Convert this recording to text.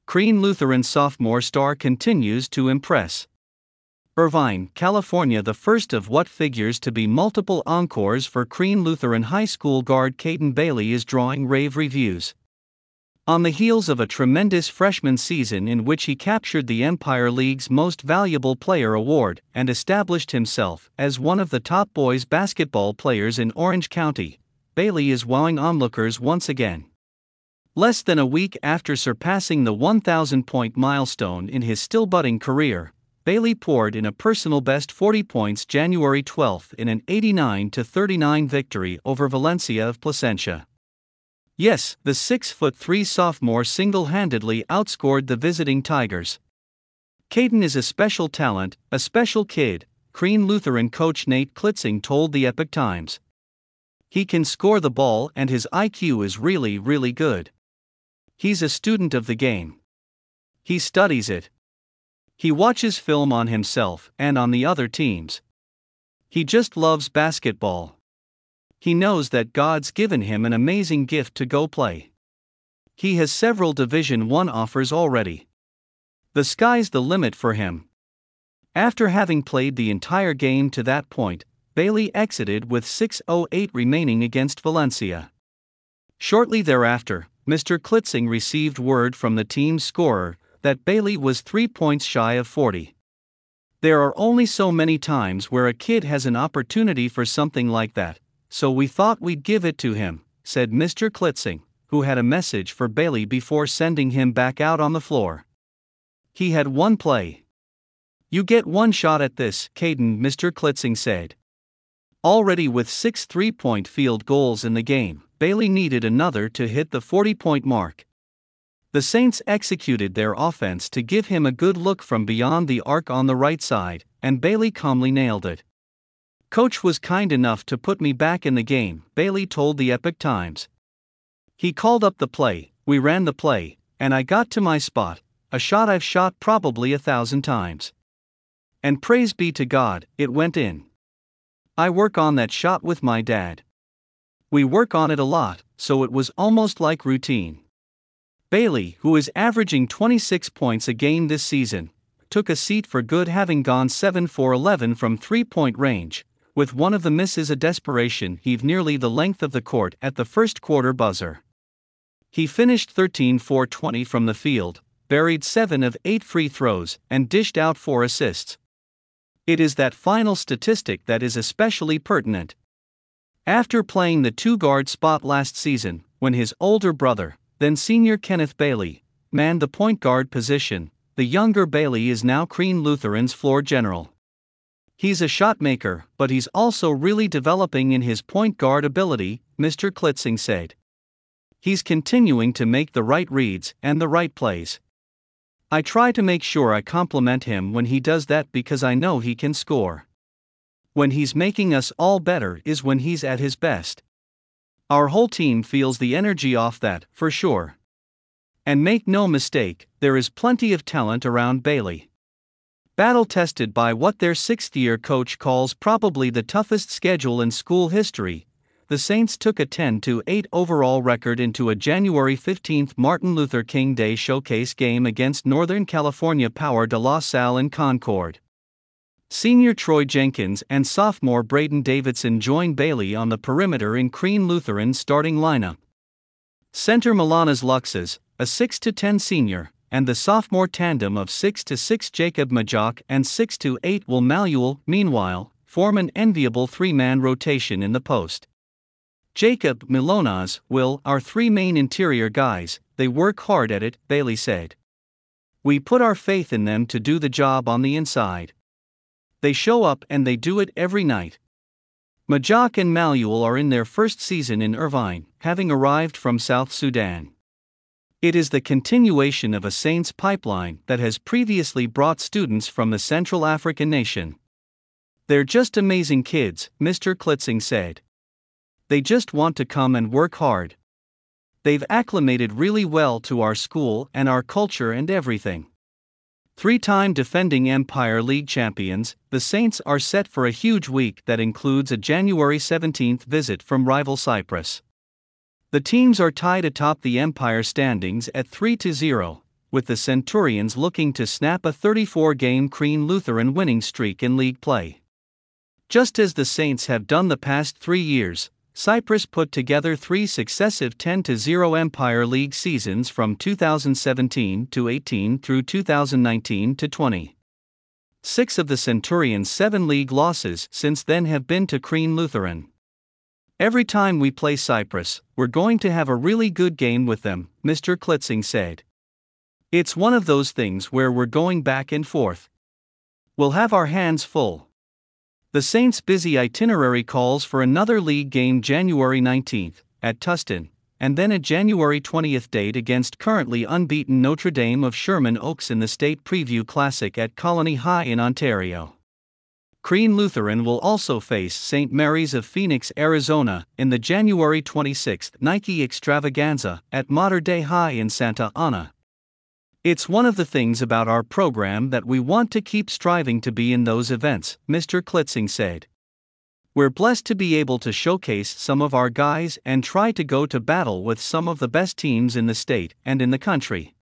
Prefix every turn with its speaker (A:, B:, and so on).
A: Crean Lutheran sophomore star continues to impress. Irvine, California. The first of what figures to be multiple encores for Crean Lutheran High School guard Caden Bailey is drawing rave reviews. On the heels of a tremendous freshman season in which he captured the Empire League's Most Valuable Player award and established himself as one of the top boys basketball players in Orange County, Bailey is wowing onlookers once again. Less than a week after surpassing the 1,000-point milestone in his still budding career, Bailey poured in a personal best 40 points January 12 in an 89-39 victory over Valencia of Placentia. Yes, the 6'3" sophomore single-handedly outscored the visiting Tigers. Caden is a special talent, a special kid, Crean Lutheran coach Nate Klitzing told the Epoch Times. He can score the ball and his IQ is really, really good. He's a student of the game. He studies it. He watches film on himself and on the other teams. He just loves basketball. He knows that God's given him an amazing gift to go play. He has several Division I offers already. The sky's the limit for him. After having played the entire game to that point, Bailey exited with 6:08 remaining against Valencia. Shortly thereafter, Mr. Klitzing received word from the team's scorer that Bailey was 3 points shy of 40. There are only so many times where a kid has an opportunity for something like that, so we thought we'd give it to him, said Mr. Klitzing, who had a message for Bailey before sending him back out on the floor. He had one play. You get one shot at this, Caden, Mr. Klitzing said. Already with 6 three-point field goals in the game, Bailey needed another to hit the 40-point mark. The Saints executed their offense to give him a good look from beyond the arc on the right side, and Bailey calmly nailed it. Coach was kind enough to put me back in the game, Bailey told the Epoch Times. He called up the play, we ran the play, and I got to my spot, a shot I've shot probably 1,000 times. And praise be to God, it went in. I work on that shot with my dad. We work on it a lot, so it was almost like routine. Bailey, who is averaging 26 points a game this season, took a seat for good, having gone 7 for 11 from three-point range, with one of the misses a desperation heave nearly the length of the court at the first quarter buzzer. He finished 13 for 20 from the field, buried 7 of 8 free throws, and dished out 4 assists. It is that final statistic that is especially pertinent. After playing the two-guard spot last season, when his older brother, then senior Kenneth Bailey, manned the point guard position, the younger Bailey is now Crean Lutheran's floor general. He's a shot maker, but he's also really developing in his point guard ability, Mr. Klitzing said. He's continuing to make the right reads and the right plays. I try to make sure I compliment him when he does that because I know he can score. When he's making us all better is when he's at his best. Our whole team feels the energy off that, for sure. And make no mistake, there is plenty of talent around Bailey. Battle-tested by what their sixth-year coach calls probably the toughest schedule in school history, the Saints took a 10-8 overall record into a January 15 Martin Luther King Day showcase game against Northern California Power de La Salle in Concord. Senior Troy Jenkins and sophomore Braden Davidson joined Bailey on the perimeter in Crean Lutheran's starting lineup. Center Milanas Luxas, a 6'10" senior, and the sophomore tandem of 6'6" Jacob Majok and 6'8" Will Manuel, meanwhile, form an enviable three-man rotation in the post. Jacob, Milonas, Will are three main interior guys, they work hard at it, Bailey said. We put our faith in them to do the job on the inside. They show up and they do it every night. Majok and Manuel are in their first season in Irvine, having arrived from South Sudan. It is the continuation of a Saints pipeline that has previously brought students from the Central African nation. They're just amazing kids, Mr. Klitzing said. They just want to come and work hard. They've acclimated really well to our school and our culture and everything. Three-time defending Empire League champions, the Saints are set for a huge week that includes a January 17 visit from rival Cyprus. The teams are tied atop the Empire standings at 3-0, with the Centurions looking to snap a 34-game Crean Lutheran winning streak in league play. Just as the Saints have done the past 3 years, Cyprus put together 3 successive 10-0 Empire League seasons from 2017-18 through 2019-20. 6 of the Centurions' 7 league losses since then have been to Crean Lutheran. Every time we play Cyprus, we're going to have a really good game with them, Mr. Klitzing said. It's one of those things where we're going back and forth. We'll have our hands full. The Saints' busy itinerary calls for another league game January 19th, at Tustin, and then a January 20th date against currently unbeaten Notre Dame of Sherman Oaks in the State Preview Classic at Colony High in Ontario. Crean Lutheran will also face St. Mary's of Phoenix, Arizona, in the January 26th Nike Extravaganza at Mater Dei High in Santa Ana. It's one of the things about our program that we want to keep striving to be in those events, Mr. Klitzing said. We're blessed to be able to showcase some of our guys and try to go to battle with some of the best teams in the state and in the country.